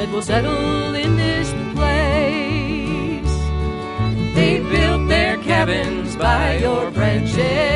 tide will settle in this place. They built their cabins by your branches.